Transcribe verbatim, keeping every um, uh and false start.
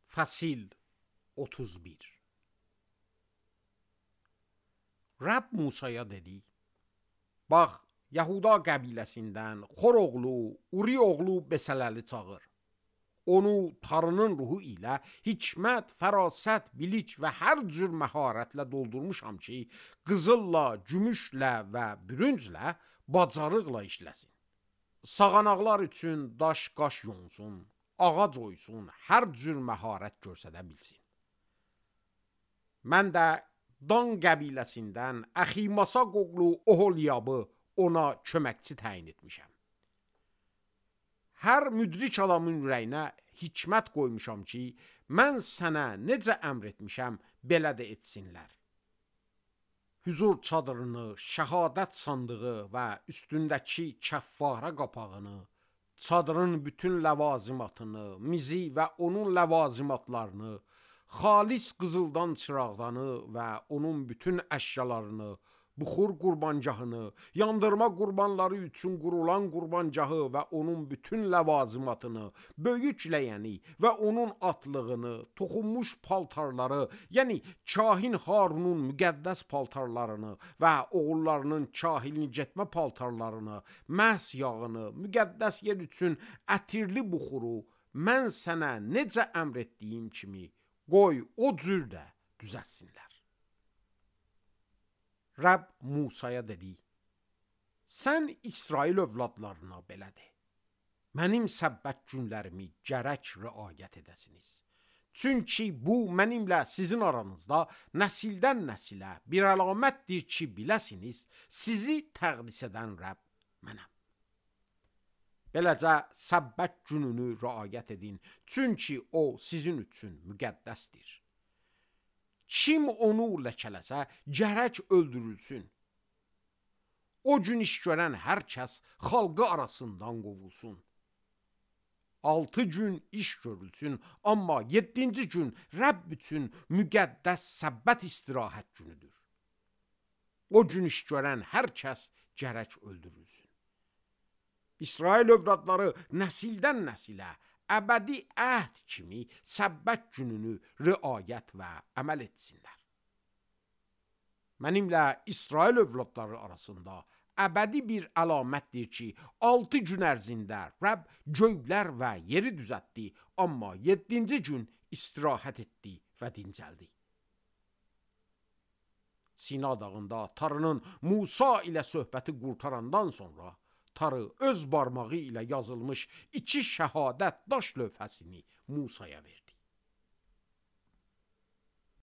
Fəsil otuz bir. Rəbb Musaya dedi: Bax, Yahuda qəbiləsindən Xor oğlu, Uri oğlu Besələli çağır. Onu Tanrının ruhu ilə hikmət, fərasət, bilik və hər cür məharətlə doldurmuşam ki, qızılla, gümüşlə və bürünclə, bacarıqla işləsin. Sağanaqlar üçün daş qaş yonsun, ağac oysun, hər cür məharət görsədə bilsin. Mən də Dan qəbiləsindən Əximasaq oğlu Oholyabı ona köməkçi təyin etmişəm. Hər müdrik adamın ürəyinə hikmət qoymuşam ki, mən sənə necə əmr etmişəm, belə də etsinlər. Hüzur çadırını, şəhadət sandığı və üstündəki kəffara qapağını, çadırın bütün ləvazimatını, mizi və onun ləvazimatlarını, xalis qızıldan çıraqdanı və onun bütün əşyalarını, buxur qurbancahını, yandırma qurbanları üçün qurulan qurbancahı və onun bütün ləvazimatını, böyük ləyəni və onun atlığını, toxunmuş paltarları, yəni kahin Harunun müqəddəs paltarlarını və oğullarının kahilini getmə paltarlarını, məhs yağını, müqəddəs yer üçün ətirli buxuru mən sənə necə əmr etdiyim kimi qoy o cür də düzəlsinlər. Rəbb Musaya dedi: Sən İsrail övladlarına belə de: Mənim səbbət günlərimi gərək riayət edəsiniz. Çünki bu mənimlə sizin aranızda nəsildən nəsilə bir əlamətdir ki, biləsiniz, sizi təqdis edən Rəbb mənəm. Beləcə səbbət gününü riayət edin, çünki o sizin üçün müqəddəsdir. Kim onu ləkələsə, gərək öldürülsün. O gün iş görən hər kəs xalqı arasından qovulsun. Altı gün iş görülsün, amma yeddinci gün Rəbb üçün müqəddəs səbbət istirahət günüdür. O gün iş görən hər kəs gərək öldürülsün. İsrail övladları nəsildən nəsilə, əbədi əhd kimi səbbət gününü riayət və əməl etsinlər. Mənimlə İsrail övladları arasında əbədi bir əlamətdir ki, altı gün ərzində Rəbb göylər və yeri düzəltdi, amma yeddinci gün istirahət etdi və dincəldi. Sina dağında Tanrının Musa ilə söhbəti qurtarandan sonra Tanrı öz barmağı ilə yazılmış iki şəhadət daş lövhəsini Musaya verdi.